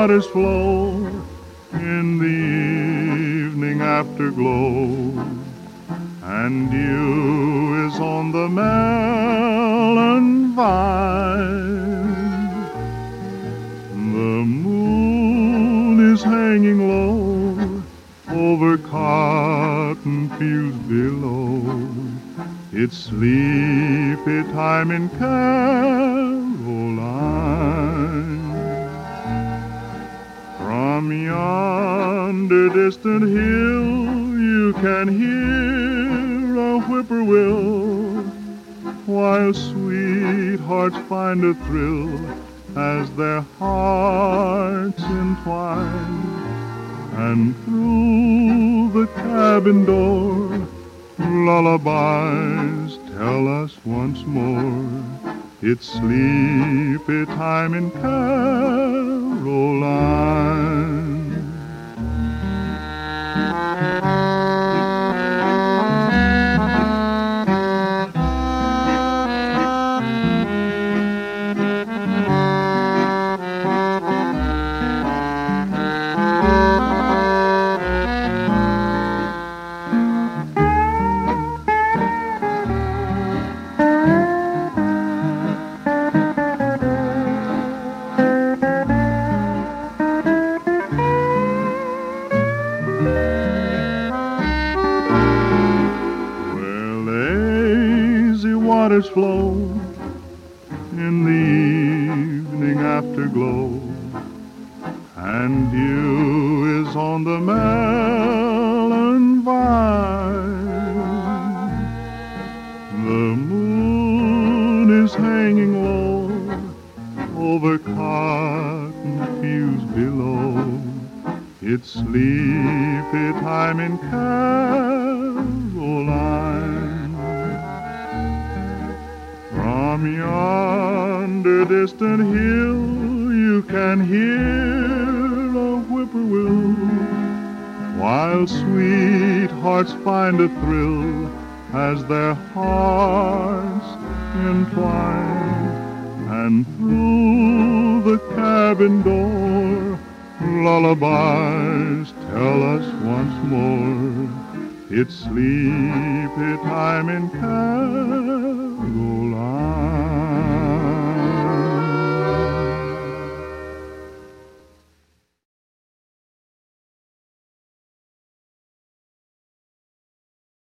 waters flow in the evening afterglow, and dew is on the melon vine. The moon is hanging low over cotton fields below. It's sleepy time in Caroline. From yonder distant hill you can hear a whippoorwill, while sweethearts find a thrill as their hearts entwine. And through the cabin door, lullabies tell us once more, it's sleepy time in Caroline. Waters flow in the evening afterglow, and dew is on the melon vine. The moon is hanging low over cotton fields below. It's sleepy time in Caroline. From yonder distant hill you can hear a whippoorwill, while sweethearts find a thrill as their hearts entwine. And through the cabin door, lullabies tell us once more, it's sleepy time in Caroline.